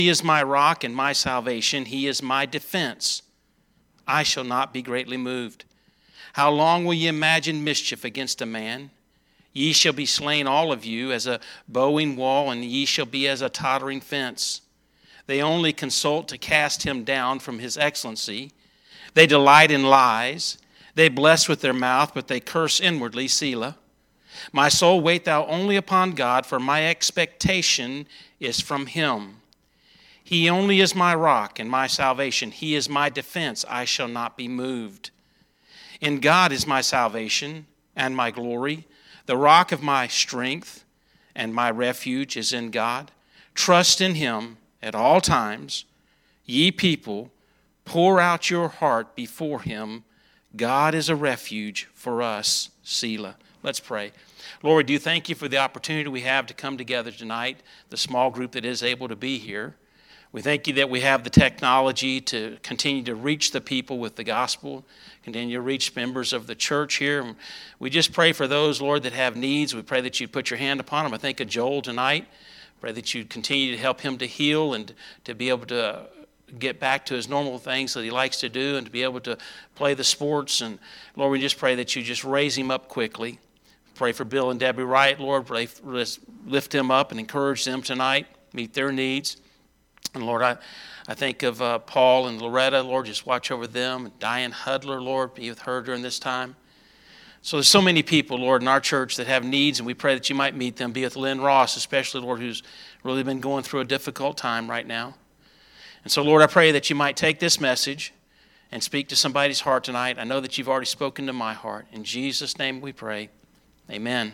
He is my rock and my salvation. He is my defense. I shall not be greatly moved. How long will ye imagine mischief against a man? Ye shall be slain all of you as a bowing wall, and ye shall be as a tottering fence. They only consult to cast him down from his excellency. They delight in lies. They bless with their mouth, but they curse inwardly. Selah. My soul, wait thou only upon God, for my expectation is from him. He only is my rock and my salvation. He is my defense. I shall not be moved. In God is my salvation and my glory. The rock of my strength and my refuge is in God. Trust in him at all times. Ye people, pour out your heart before him. God is a refuge for us. Selah. Let's pray. Lord, we do thank you for the opportunity we have to come together tonight, the small group that is able to be here. We thank you that we have the technology to continue to reach the people with the gospel, continue to reach members of the church here. We just pray for those, Lord, that have needs. We pray that you'd put your hand upon them. I think of Joel tonight. Pray that you'd continue to help him to heal and to be able to get back to his normal things that he likes to do and to be able to play the sports. And Lord, we just pray that you just raise him up quickly. Pray for Bill and Debbie Wright, Lord. Pray, lift them up and encourage them tonight, meet their needs. And Lord, I think of Paul and Loretta. Lord, just watch over them. And Diane Hudler, Lord, be with her during this time. So there's so many people, Lord, in our church that have needs, and we pray that you might meet them. Be with Lynn Ross, especially, Lord, who's really been going through a difficult time right now. And so, Lord, I pray that you might take this message and speak to somebody's heart tonight. I know that you've already spoken to my heart. In Jesus' name we pray. Amen.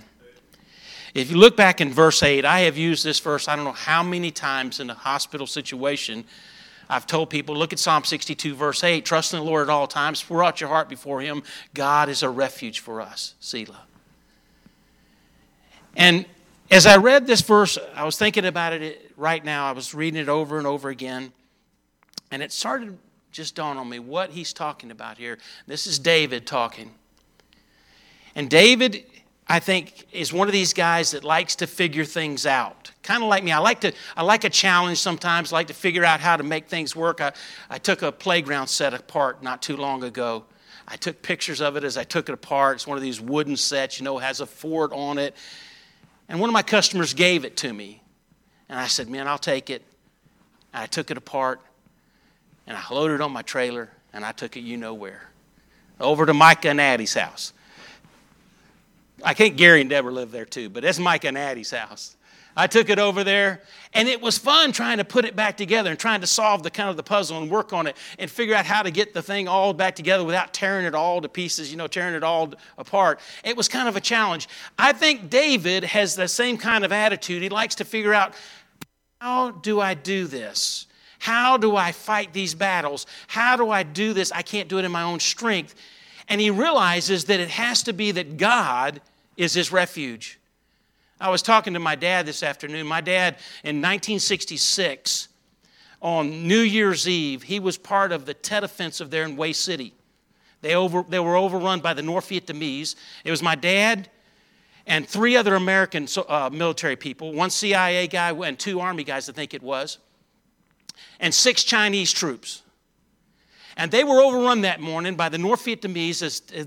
If you look back in verse 8, I have used this verse I don't know how many times in a hospital situation. I've told people, look at Psalm 62, verse 8. Trust in the Lord at all times. Pour out your heart before him. God is a refuge for us. Selah. And as I read this verse, I was thinking about it right now. I was reading it over and over again. And it started just dawn on me what he's talking about here. This is David talking. And David, I think, is one of these guys that likes to figure things out. Kind of like me. I like a challenge sometimes. I like to figure out how to make things work. I took a playground set apart not too long ago. I took pictures of it as I took it apart. It's one of these wooden sets, has a fort on it. And one of my customers gave it to me. And I said, man, I'll take it. And I took it apart. And I loaded it on my trailer. And I took it where. Over to Micah and Addie's house. I think Gary and Deborah live there too, but it's Micah and Addie's house. I took it over there, and it was fun trying to put it back together and trying to solve the puzzle and work on it and figure out how to get the thing all back together without tearing it all to pieces, tearing it all apart. It was kind of a challenge. I think David has the same kind of attitude. He likes to figure out, how do I do this? How do I fight these battles? How do I do this? I can't do it in my own strength. And he realizes that it has to be that God is his refuge. I was talking to my dad this afternoon. My dad, in 1966, on New Year's Eve, he was part of the Tet Offensive there in Way City. They were overrun by the North Vietnamese. It was my dad and 3 other American military people, 1 CIA guy and 2 Army guys, I think it was, and 6 Chinese troops. And they were overrun that morning by the North Vietnamese.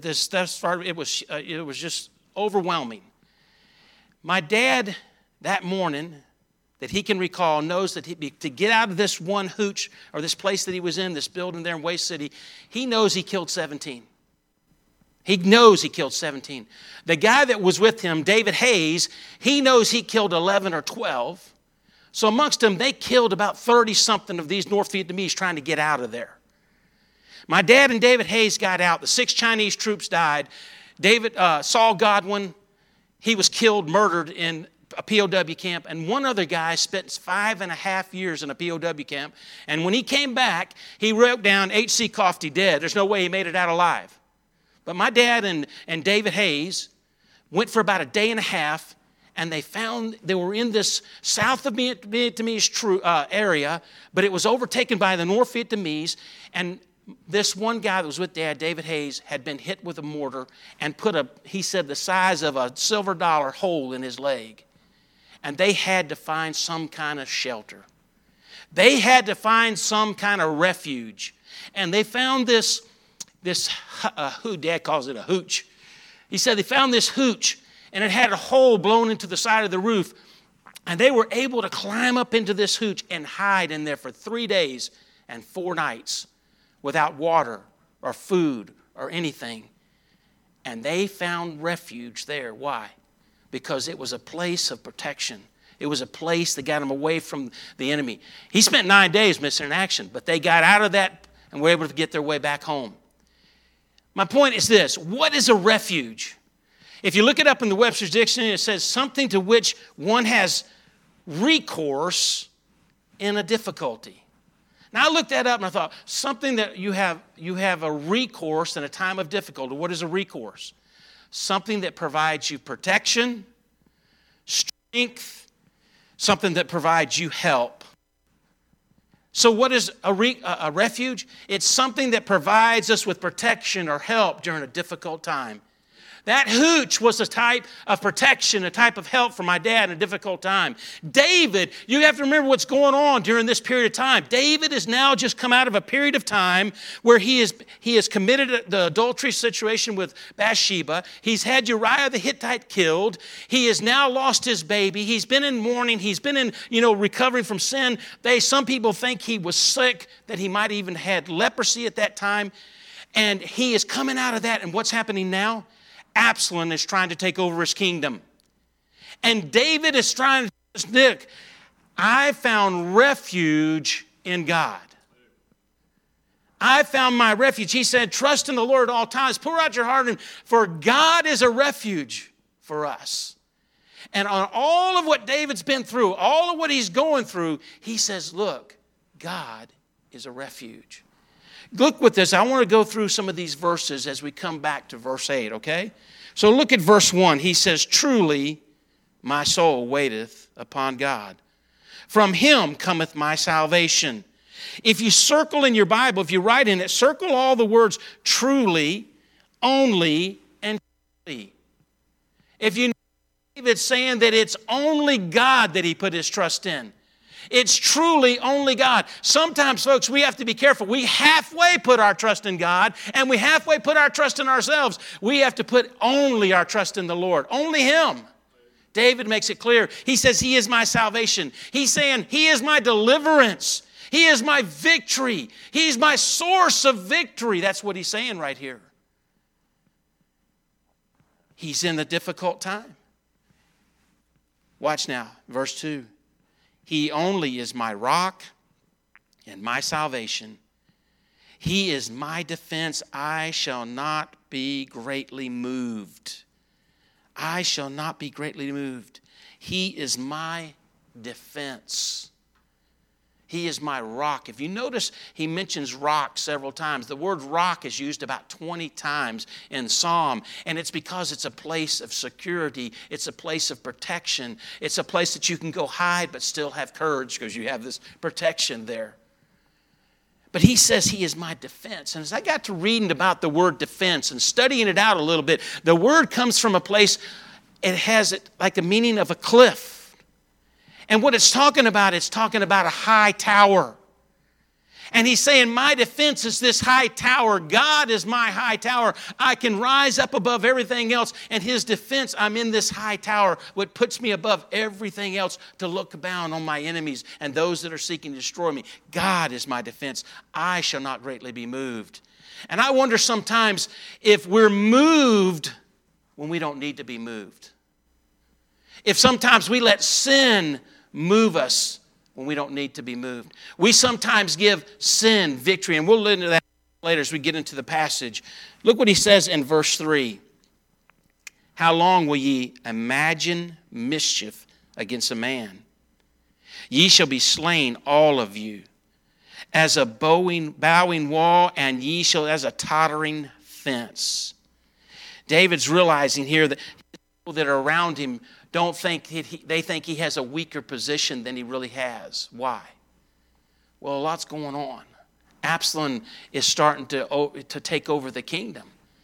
It was just overwhelming. My dad, that morning, that he can recall, knows that to get out of this one hooch, or this place that he was in, this building there in Way City, he knows he killed 17. He knows he killed 17. The guy that was with him, David Hayes, he knows he killed 11 or 12. So amongst them, they killed about 30-something of these North Vietnamese trying to get out of there. My dad and David Hayes got out. The 6 Chinese troops died. Saul Godwin, he was killed, murdered in a POW camp. And one other guy spent 5.5 years in a POW camp. And when he came back, he wrote down H.C. Coffey dead. There's no way he made it out alive. But my dad and David Hayes went for about a day and a half, and they were in this south of Vietnamese area, but it was overtaken by the North Vietnamese, and this one guy that was with Dad, David Hayes, had been hit with a mortar and he said, the size of a silver dollar hole in his leg. And they had to find some kind of shelter. They had to find some kind of refuge. And they found this who Dad calls it a hooch. He said they found this hooch, and it had a hole blown into the side of the roof. And they were able to climb up into this hooch and hide in there for 3 days and 4 nights without water or food or anything. And they found refuge there. Why? Because it was a place of protection. It was a place that got them away from the enemy. He spent 9 days missing in action, but they got out of that and were able to get their way back home. My point is this: what is a refuge? If you look it up in the Webster's Dictionary, it says something to which one has recourse in a difficulty. Now, I looked that up and I thought, something that you have a recourse in a time of difficulty. What is a recourse? Something that provides you protection, strength, something that provides you help. So what is a refuge? It's something that provides us with protection or help during a difficult time. That hooch was a type of protection, a type of help for my dad in a difficult time. David, you have to remember what's going on during this period of time. David has now just come out of a period of time where he has committed the adultery situation with Bathsheba. He's had Uriah the Hittite killed. He has now lost his baby. He's been in mourning. He's been in, recovering from sin. Some people think he was sick, that he might even had leprosy at that time. And he is coming out of that. And what's happening now? Absalom is trying to take over his kingdom. And David is trying to say, Nick, I found refuge in God. I found my refuge. He said, trust in the Lord at all times. Pour out your heart, for God is a refuge for us. And on all of what David's been through, all of what he's going through, he says, look, God is a refuge. Look with this. I want to go through some of these verses as we come back to verse 8, okay? So look at verse 1. He says, truly my soul waiteth upon God. From him cometh my salvation. If you circle in your Bible, if you write in it, circle all the words truly, only, and truly. If you know David's saying that it's only God that he put his trust in. It's truly only God. Sometimes, folks, we have to be careful. We halfway put our trust in God, and we halfway put our trust in ourselves. We have to put only our trust in the Lord. Only Him. David makes it clear. He says, He is my salvation. He's saying, He is my deliverance. He is my victory. He's my source of victory. That's what he's saying right here. He's in a difficult time. Watch now, verse 2. He only is my rock and my salvation. He is my defense. I shall not be greatly moved. I shall not be greatly moved. He is my defense. He is my rock. If you notice, he mentions rock several times. The word rock is used about 20 times in Psalm, and it's because it's a place of security. It's a place of protection. It's a place that you can go hide but still have courage because you have this protection there. But he says he is my defense. And as I got to reading about the word defense and studying it out a little bit, the word comes from a place, it has like the meaning of a cliff. And what it's talking about a high tower. And he's saying, my defense is this high tower. God is my high tower. I can rise up above everything else. And his defense, I'm in this high tower, what puts me above everything else to look down on my enemies and those that are seeking to destroy me. God is my defense. I shall not greatly be moved. And I wonder sometimes if we're moved when we don't need to be moved. If sometimes we let sin move us when we don't need to be moved. We sometimes give sin victory, and we'll look into that later as we get into the passage. Look what he says in verse 3. How long will ye imagine mischief against a man? Ye shall be slain, all of you, as a bowing wall, and ye shall as a tottering fence. David's realizing here that people that are around him they think he has a weaker position than he really has. Why? Well, a lot's going on. Absalom is starting to take over the kingdom.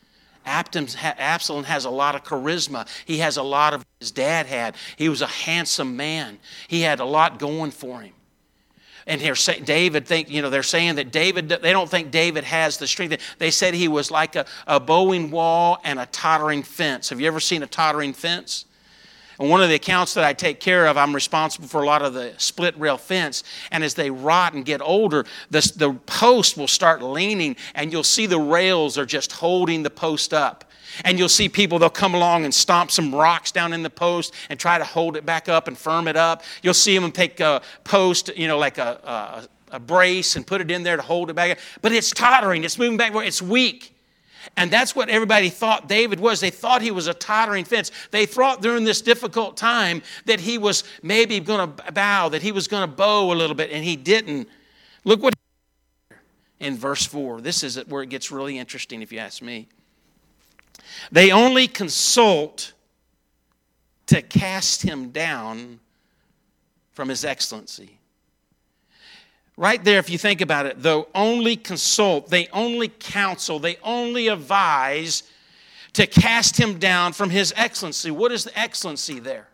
Absalom has a lot of charisma. He has a lot of his dad had. He was a handsome man. He had a lot going for him. And here, they're saying that David, they don't think David has the strength. They said he was like a bowing wall and a tottering fence. Have you ever seen a tottering fence? And one of the accounts that I take care of, I'm responsible for a lot of the split rail fence. And as they rot and get older, the post will start leaning, and you'll see the rails are just holding the post up. And you'll see people, they'll come along and stomp some rocks down in the post and try to hold it back up and firm it up. You'll see them take a post, like a brace, and put it in there to hold it back up. But it's tottering, it's moving back, it's weak. And that's what everybody thought David was. They thought he was a tottering fence. They thought during this difficult time that he was maybe going to bow, that he was going to bow a little bit, and he didn't. Look what in verse 4. This is where it gets really interesting, if you ask me. They only consult to cast him down from his excellency. Right there, if you think about it, though, only consult, they only counsel, they only advise to cast him down from his excellency. What is the excellency there?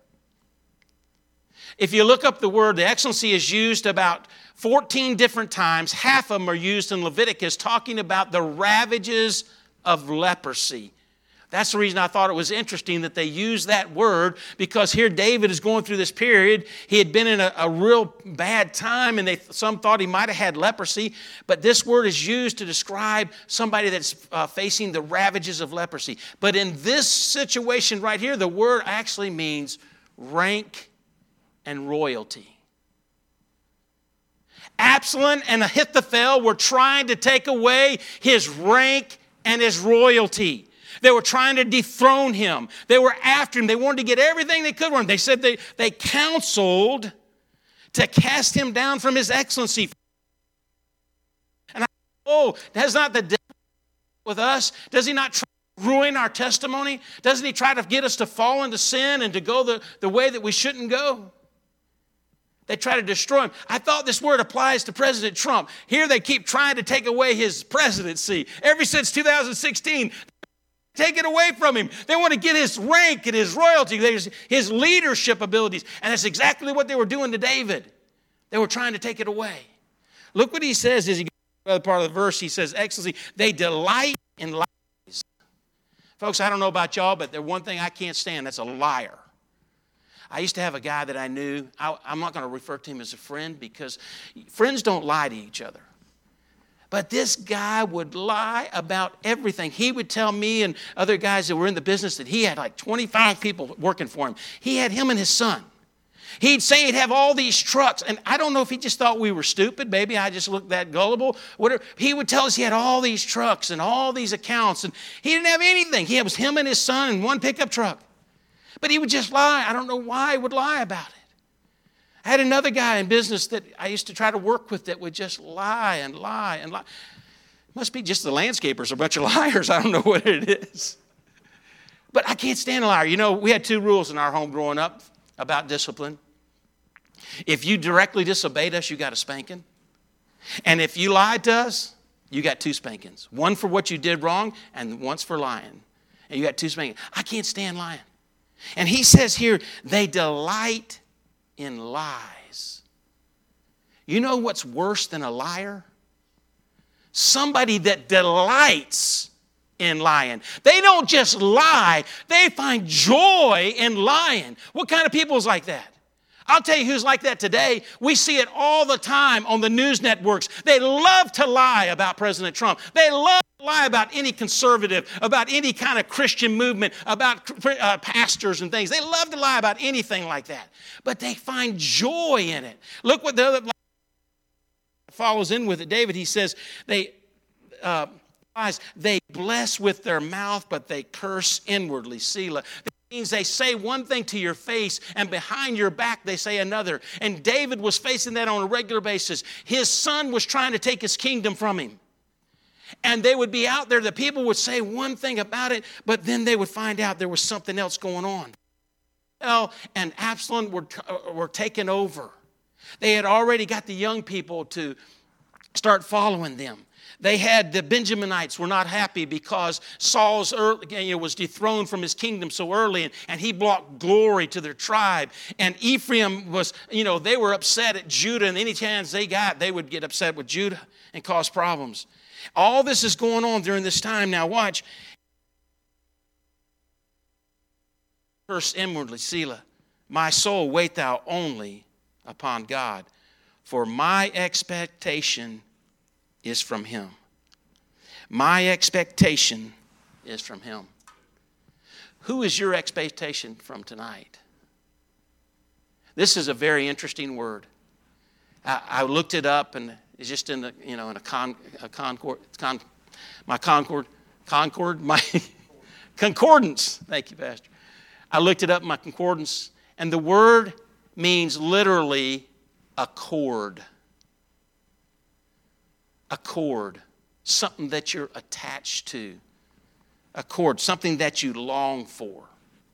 If you look up the word, the excellency is used about 14 different times. Half of them are used in Leviticus, talking about the ravages of leprosy. That's the reason I thought it was interesting that they use that word, because here David is going through this period. He had been in a real bad time, and some thought he might have had leprosy. But this word is used to describe somebody that's facing the ravages of leprosy. But in this situation right here, the word actually means rank and royalty. Absalom and Ahithophel were trying to take away his rank and his royalty. They were trying to dethrone him. They were after him. They wanted to get everything they could from him. They said they counseled to cast him down from his excellency. And does not the devil with us? Does he not try to ruin our testimony? Doesn't he try to get us to fall into sin and to go the way that we shouldn't go? They try to destroy him. I thought this word applies to President Trump. Here they keep trying to take away his presidency. Ever since 2016, take it away from him. They want to get his rank and his royalty, his leadership abilities. And that's exactly what they were doing to David. They were trying to take it away. Look what he says as he goes to the other part of the verse. He says, excellency, they delight in lies. Folks, I don't know about y'all, but there's one thing I can't stand. That's a liar. I used to have a guy that I knew. I'm not going to refer to him as a friend, because friends don't lie to each other. But this guy would lie about everything. He would tell me and other guys that were in the business that he had like 25 people working for him. He had him and his son. He'd say he'd have all these trucks. And I don't know if he just thought we were stupid. Maybe I just looked that gullible. Whatever. He would tell us he had all these trucks and all these accounts. And he didn't have anything. It was him and his son and one pickup truck. But he would just lie. I don't know why he would lie about it. I had another guy in business that I used to try to work with that would just lie and lie and lie. Must be just the landscapers are a bunch of liars. I don't know what it is. But I can't stand a liar. You know, we had 2 rules in our home growing up about discipline. If you directly disobeyed us, you got a spanking. And if you lied to us, you got 2 spankings. One for what you did wrong and once for lying. And you got 2 spankings. I can't stand lying. And he says here, they delight in lies. You know what's worse than a liar? Somebody that delights in lying. They don't just lie, they find joy in lying. What kind of people is like that? I'll tell you who's like that today. We see it all the time on the news networks. They love to lie about President Trump. They love to lie about any conservative, about any kind of Christian movement, about pastors and things. They love to lie about anything like that. But they find joy in it. Look what the other follows in with it. David, he says, they bless with their mouth, but they curse inwardly. Selah. Means they say one thing to your face, and behind your back they say another. And David was facing that on a regular basis. His son was trying to take his kingdom from him. And they would be out there, the people would say one thing about it, but then they would find out there was something else going on. And Absalom were taken over. They had already got the young people to Start following them. They had, the Benjaminites were not happy because Saul's was dethroned from his kingdom so early, and he brought glory to their tribe. And Ephraim was, they were upset at Judah, and any chance they got, they would get upset with Judah and cause problems. All this is going on during this time. Now watch. Curse inwardly, Selah. My soul, wait thou only upon God, for my expectation is from him. My expectation is from him. Who is your expectation from tonight? This is a very interesting word. I looked it up, and it's just in the in a concordance. Thank you, Pastor. I looked it up in my concordance, and the word means literally a cord. A cord, something that you're attached to. A cord, something that you long for.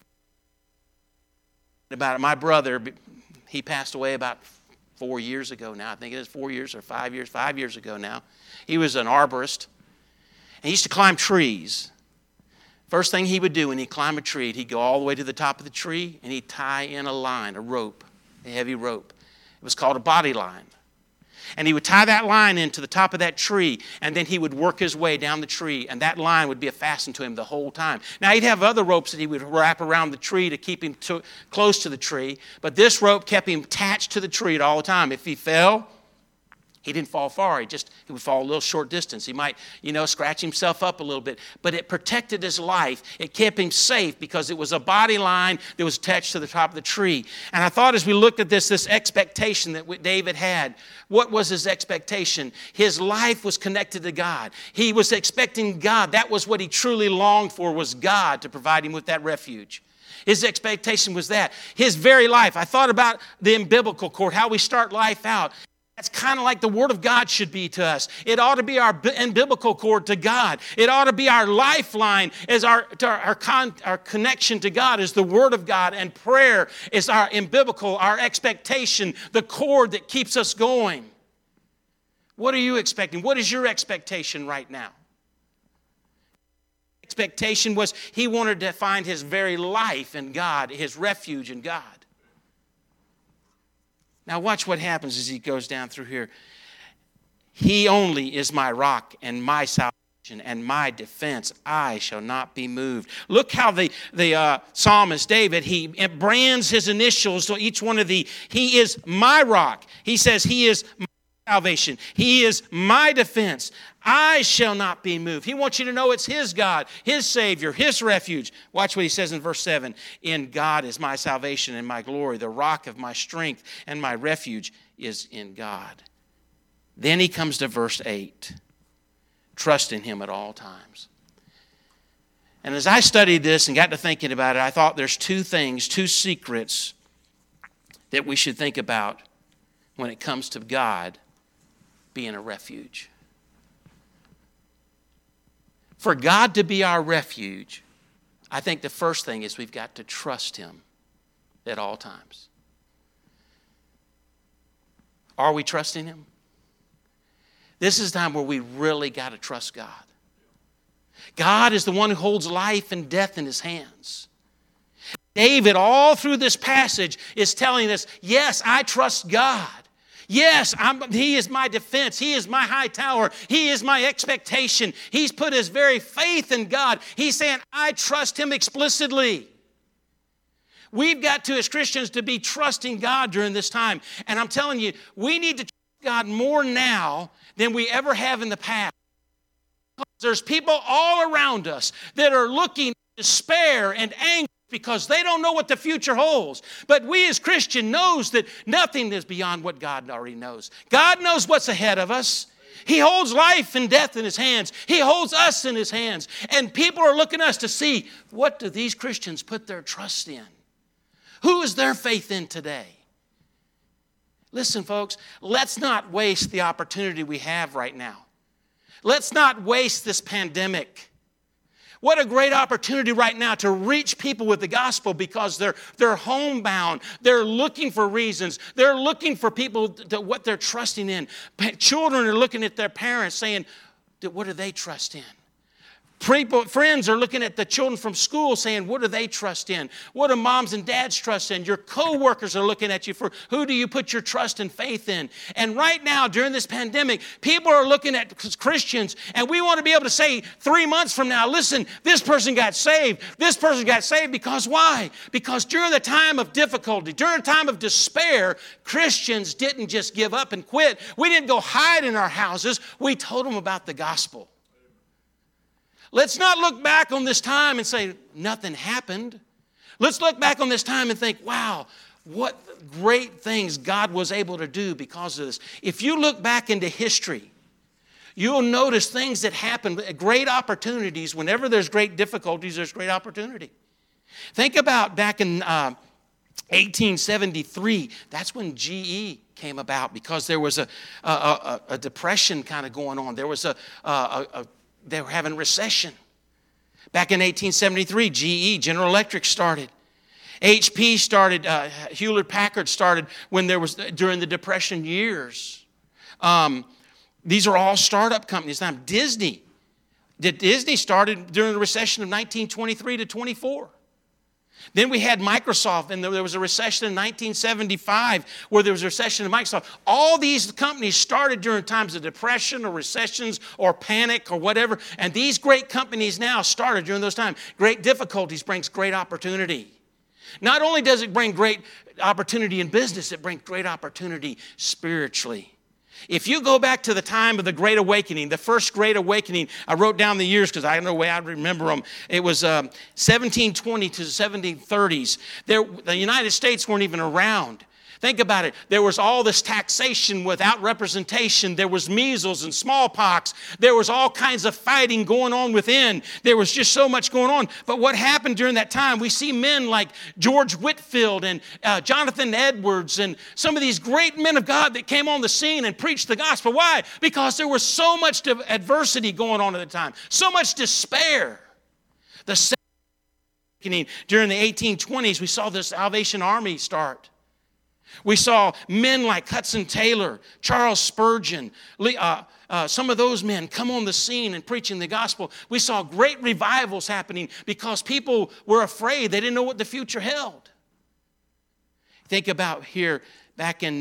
About it, my brother, he passed away about 4 years ago now. I think it is 4 years or 5 years, 5 years ago now. He was an arborist. And he used to climb trees. First thing he would do when he climbed a tree, he'd go all the way to the top of the tree and he'd tie in a line, a rope, a heavy rope. It was called a body line. And he would tie that line into the top of that tree, and then he would work his way down the tree, and that line would be fastened to him the whole time. Now, he'd have other ropes that he would wrap around the tree to keep him close to the tree, but this rope kept him attached to the tree all the time. If he fell, he didn't fall far. He would fall a little short distance. He might, scratch himself up a little bit. But it protected his life. It kept him safe because it was a body line that was attached to the top of the tree. And I thought as we looked at this expectation that David had, what was his expectation? His life was connected to God. He was expecting God. That was what he truly longed for, was God to provide him with that refuge. His expectation was that. His very life. I thought about the umbilical cord, how we start life out. That's kind of like the Word of God should be to us. It ought to be our umbilical cord to God. It ought to be our lifeline, as our connection to God is the Word of God, and prayer is our umbilical, our expectation, the cord that keeps us going. What are you expecting? What is your expectation right now? Expectation was he wanted to find his very life in God, his refuge in God. Now watch what happens as he goes down through here. He only is my rock and my salvation and my defense. I shall not be moved. Look how the psalmist David, he brands his initials to each one of he is my rock. He says he is my salvation. He is my defense. I shall not be moved. He wants you to know it's his God, his Savior, his refuge. Watch what he says in verse 7. In God is my salvation and my glory. The rock of my strength and my refuge is in God. Then he comes to verse 8. Trust in him at all times. And as I studied this and got to thinking about it, I thought there's two secrets that we should think about when it comes to God being a refuge. For God to be our refuge, I think the first thing is we've got to trust him at all times. Are we trusting him? This is the time where we really got to trust God. God is the one who holds life and death in his hands. David, all through this passage, is telling us, yes, I trust God. Yes, he is my defense. He is my high tower. He is my expectation. He's put his very faith in God. He's saying, I trust him explicitly. We've got to, as Christians, to be trusting God during this time. And I'm telling you, we need to trust God more now than we ever have in the past. There's people all around us that are looking in despair and anger because they don't know what the future holds. But we as Christians knows that nothing is beyond what God already knows. God knows what's ahead of us. He holds life and death in his hands. He holds us in his hands. And people are looking at us to see, what do these Christians put their trust in? Who is their faith in today? Listen, folks, let's not waste the opportunity we have right now. Let's not waste this pandemic. What a great opportunity right now to reach people with the gospel because they're homebound. They're looking for reasons. They're looking for people what they're trusting in. Children are looking at their parents saying, what do they trust in? Friends are looking at the children from school saying, what do they trust in? What do moms and dads trust in? Your co-workers are looking at you for who do you put your trust and faith in? And right now, during this pandemic, people are looking at Christians, and we want to be able to say 3 months from now, listen, this person got saved. This person got saved because why? Because during the time of difficulty, during the time of despair, Christians didn't just give up and quit. We didn't go hide in our houses. We told them about the gospel. Let's not look back on this time and say, nothing happened. Let's look back on this time and think, wow, what great things God was able to do because of this. If you look back into history, you'll notice things that happen, great opportunities. Whenever there's great difficulties, there's great opportunity. Think about back in 1873. That's when GE came about because there was a depression kind of going on. There was they were having recession. Back in 1873, GE, General Electric, started. HP started, Hewlett-Packard started during the Depression years. These are all startup companies. Now, Disney started during the recession of 1923 to 24. Then we had Microsoft, and there was a recession in 1975 where there was a recession in Microsoft. All these companies started during times of depression or recessions or panic or whatever, and these great companies now started during those times. Great difficulties brings great opportunity. Not only does it bring great opportunity in business, it brings great opportunity spiritually. If you go back to the time of the Great Awakening, the first Great Awakening, I wrote down the years because I don't know the way I remember them. It was 1720 to 1730s. The United States weren't even around. Think about it. There was all this taxation without representation. There was measles and smallpox. There was all kinds of fighting going on within. There was just so much going on. But what happened during that time, we see men like George Whitefield and Jonathan Edwards and some of these great men of God that came on the scene and preached the gospel. Why? Because there was so much adversity going on at the time, so much despair. The during the 1820s, we saw the Salvation Army start. We saw men like Hudson Taylor, Charles Spurgeon, some of those men come on the scene and preaching the gospel. We saw great revivals happening because people were afraid. They didn't know what the future held. Think about here back in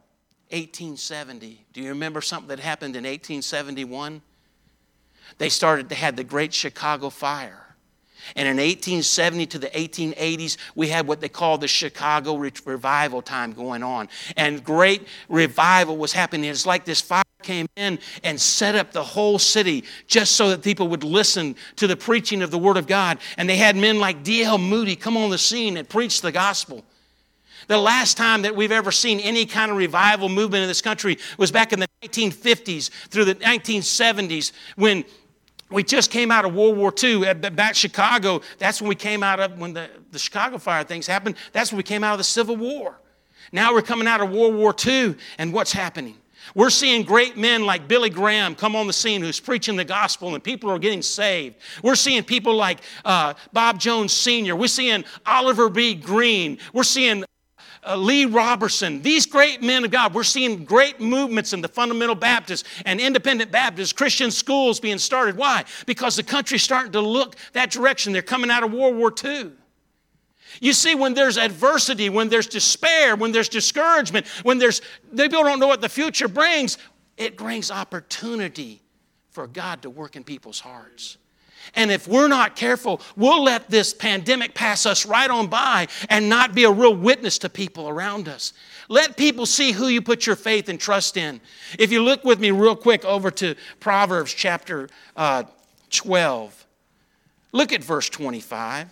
1870. Do you remember something that happened in 1871? They had the Great Chicago Fire. And in 1870 to the 1880s, we had what they call the Chicago revival time going on. And great revival was happening. It's like this fire came in and set up the whole city just so that people would listen to the preaching of the Word of God. And they had men like D.L. Moody come on the scene and preach the gospel. The last time that we've ever seen any kind of revival movement in this country was back in the 1950s through the 1970s when we just came out of World War II. Back Chicago, that's when we came out of, when the Chicago fire things happened, that's when we came out of the Civil War. Now we're coming out of World War II, and what's happening? We're seeing great men like Billy Graham come on the scene who's preaching the gospel, and people are getting saved. We're seeing people like Bob Jones Sr. We're seeing Oliver B. Green. We're seeing Lee Robertson, these great men of God. We're seeing great movements in the fundamental Baptists and independent Baptists, Christian schools being started. Why? Because the country's starting to look that direction. They're coming out of World War II. You see, when there's adversity, when there's despair, when there's discouragement, when people don't know what the future brings, it brings opportunity for God to work in people's hearts. And if we're not careful, we'll let this pandemic pass us right on by and not be a real witness to people around us. Let people see who you put your faith and trust in. If you look with me real quick over to Proverbs chapter 12, look at verse 25.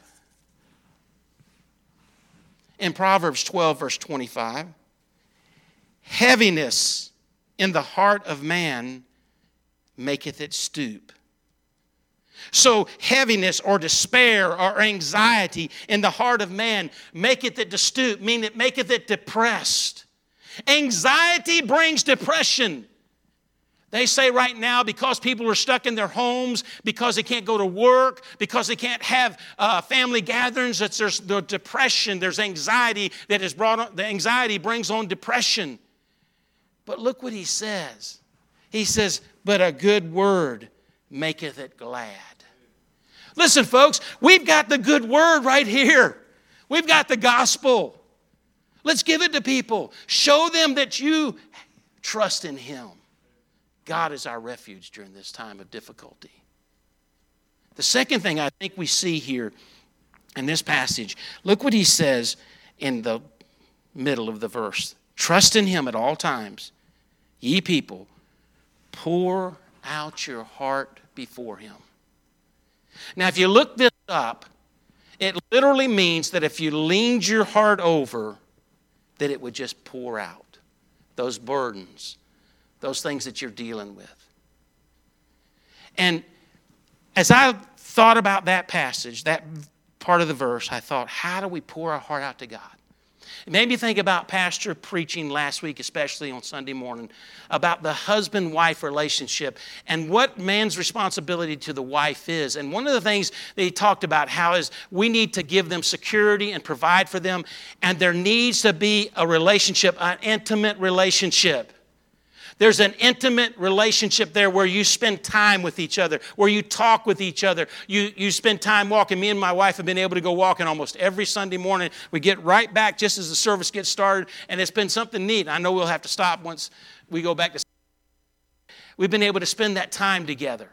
In Proverbs 12, verse 25, heaviness in the heart of man maketh it stoop. So heaviness or despair or anxiety in the heart of man maketh it to stoop, meaning it maketh it depressed. Anxiety brings depression. They say right now, because people are stuck in their homes, because they can't go to work, because they can't have family gatherings, that there's the depression, there's anxiety that is brought on. The anxiety brings on depression. But look what he says. He says, but a good word maketh it glad. Listen, folks, we've got the good word right here. We've got the gospel. Let's give it to people. Show them that you trust in him. God is our refuge during this time of difficulty. The second thing I think we see here in this passage, look what he says in the middle of the verse. Trust in him at all times. Ye people, pour out your heart before him. Now, if you look this up, it literally means that if you leaned your heart over, that it would just pour out those burdens, those things that you're dealing with. And as I thought about that passage, that part of the verse, I thought, how do we pour our heart out to God? It made me think about Pastor preaching last week, especially on Sunday morning, about the husband-wife relationship and what man's responsibility to the wife is. And one of the things that he talked about how is we need to give them security and provide for them, and there needs to be a relationship, an intimate relationship. There's an intimate relationship there where you spend time with each other, where you talk with each other. You spend time walking. Me and my wife have been able to go walking almost every Sunday morning. We get right back just as the service gets started, and it's been something neat. I know we'll have to stop once we go back to. We've been able to spend that time together.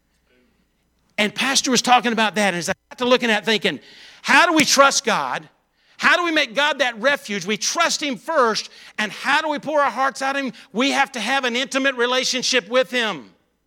And Pastor was talking about that, and as I got to looking at thinking, how do we trust God? How do we make God that refuge? We trust him first. And how do we pour our hearts out to him? We have to have an intimate relationship with him.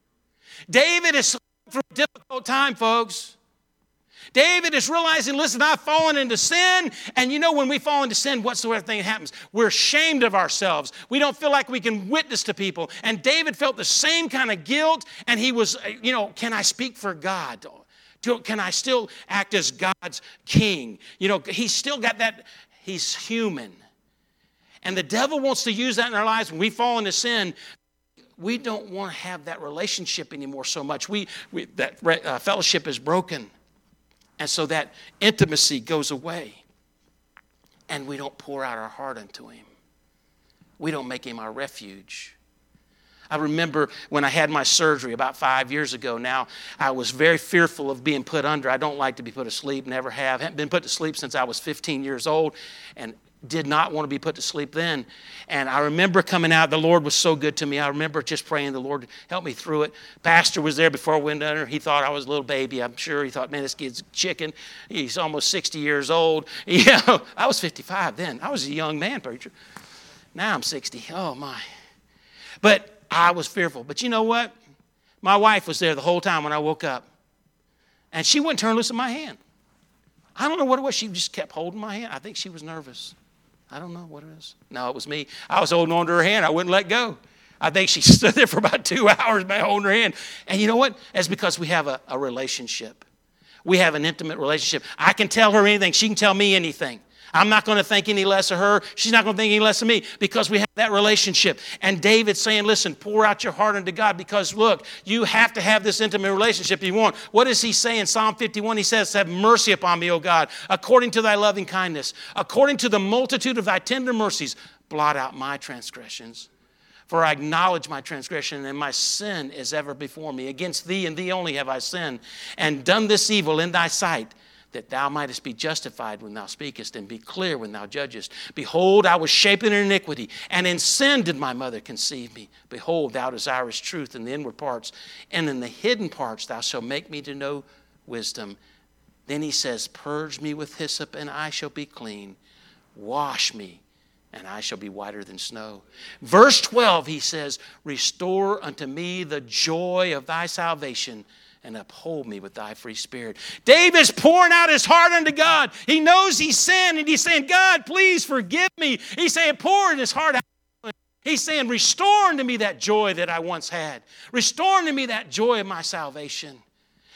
David is through a difficult time, folks. David is realizing, listen, I've fallen into sin. And you know, when we fall into sin, what's the other thing that happens? We're ashamed of ourselves. We don't feel like we can witness to people. And David felt the same kind of guilt. And he was, can I speak for God? Can I still act as God's king? He's still got that. He's human. And the devil wants to use that in our lives. When we fall into sin, we don't want to have that relationship anymore so much. That fellowship is broken. And so that intimacy goes away. And we don't pour out our heart unto him. We don't make him our refuge. I remember when I had my surgery about 5 years ago now, I was very fearful of being put under. I don't like to be put to sleep, never have. Haven't been put to sleep since I was 15 years old and did not want to be put to sleep then. And I remember coming out, the Lord was so good to me. I remember just praying, the Lord help me through it. Pastor was there before I went under. He thought I was a little baby, I'm sure. He thought, man, this kid's chicken. He's almost 60 years old. I was 55 then. I was a young man, preacher. Now I'm 60. Oh, my. But I was fearful. But you know what? My wife was there the whole time when I woke up. And she wouldn't turn loose of my hand. I don't know what it was. She just kept holding my hand. I think she was nervous. I don't know what it is. No, it was me. I was holding on to her hand. I wouldn't let go. I think she stood there for about 2 hours by holding her hand. And you know what? That's because we have a relationship. We have an intimate relationship. I can tell her anything. She can tell me anything. I'm not going to think any less of her. She's not going to think any less of me because we have that relationship. And David's saying, listen, pour out your heart unto God because, look, you have to have this intimate relationship you want. What does he say in Psalm 51? He says, have mercy upon me, O God, according to thy loving kindness, according to the multitude of thy tender mercies, blot out my transgressions. For I acknowledge my transgression, and my sin is ever before me. Against thee and thee only have I sinned, and done this evil in thy sight, that thou mightest be justified when thou speakest, and be clear when thou judgest. Behold, I was shapen in iniquity, and in sin did my mother conceive me. Behold, thou desirest truth in the inward parts, and in the hidden parts thou shalt make me to know wisdom. Then he says, purge me with hyssop, and I shall be clean. Wash me, and I shall be whiter than snow. Verse 12, he says, restore unto me the joy of thy salvation, and uphold me with thy free spirit. David's pouring out his heart unto God. He knows he's sinned, and he's saying, God, please forgive me. He's saying, pouring his heart out. He's saying, restore unto me that joy that I once had. Restore unto me that joy of my salvation.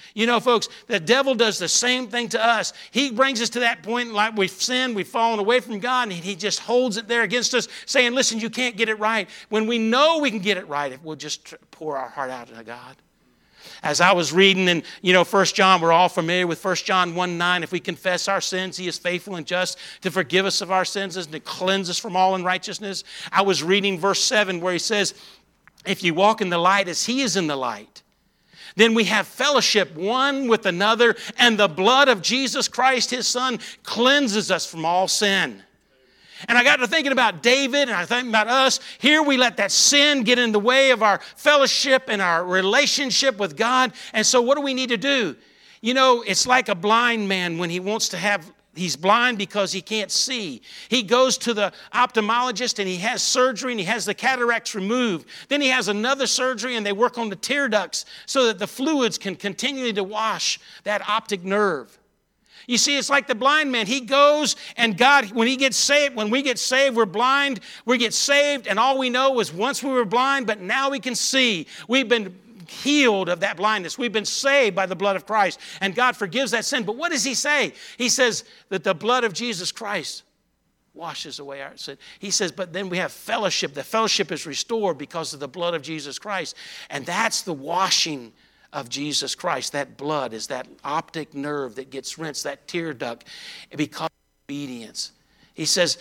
You know, folks, the devil does the same thing to us. He brings us to that point like we've sinned, we've fallen away from God, and he just holds it there against us, saying, listen, you can't get it right. When we know we can get it right, if we'll just pour our heart out to God. As I was reading in, 1 John, we're all familiar with 1 John 1:9. If we confess our sins, he is faithful and just to forgive us of our sins and to cleanse us from all unrighteousness. I was reading verse 7 where he says, if you walk in the light as he is in the light, then we have fellowship one with another, and the blood of Jesus Christ, his Son, cleanses us from all sin. And I got to thinking about David, and I think about us. Here we let that sin get in the way of our fellowship and our relationship with God. And so what do we need to do? It's like a blind man when he wants to have, he's blind because he can't see. He goes to the ophthalmologist and he has surgery and he has the cataracts removed. Then he has another surgery and they work on the tear ducts so that the fluids can continue to wash that optic nerve. You see, it's like the blind man. He goes and God, when we get saved, we're blind, we get saved, and all we know is once we were blind, but now we can see. We've been healed of that blindness. We've been saved by the blood of Christ, and God forgives that sin. But what does he say? He says that the blood of Jesus Christ washes away our sin. He says, but then we have fellowship. The fellowship is restored because of the blood of Jesus Christ, and that's the washing of Jesus Christ. That blood is that optic nerve that gets rinsed, that tear duct, because of obedience. He says,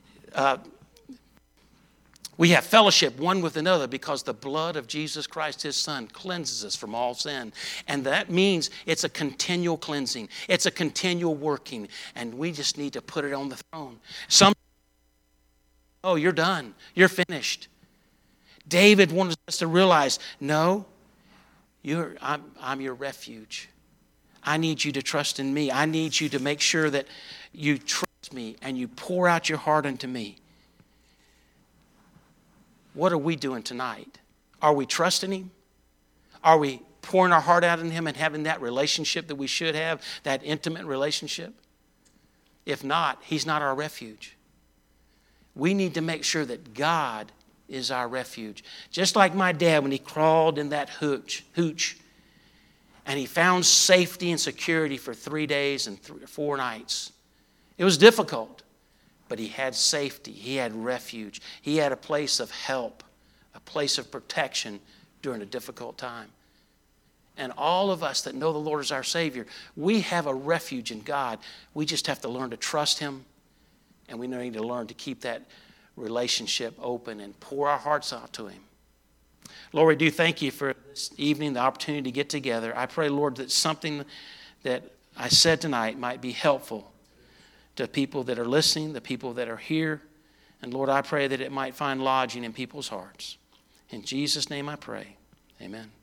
we have fellowship one with another because the blood of Jesus Christ, his Son, cleanses us from all sin. And that means it's a continual cleansing. It's a continual working. And we just need to put it on the throne. You're done. You're finished. David wanted us to realize, no, I'm your refuge. I need you to trust in me. I need you to make sure that you trust me and you pour out your heart unto me. What are we doing tonight? Are we trusting him? Are we pouring our heart out in him and having that relationship that we should have, that intimate relationship? If not, he's not our refuge. We need to make sure that God is our refuge. Just like my dad when he crawled in that hooch, and he found safety and security for 3 days and 4 nights. It was difficult, but he had safety. He had refuge. He had a place of help, a place of protection during a difficult time. And all of us that know the Lord as our Savior, we have a refuge in God. we just have to learn to trust him, and we need to learn to keep that relationship open and pour our hearts out to him. Lord, we do thank you for this evening, the opportunity to get together. I pray, Lord, that something that I said tonight might be helpful to people that are listening, the people that are here. And Lord, I pray that it might find lodging in people's hearts. In Jesus' name I pray. Amen.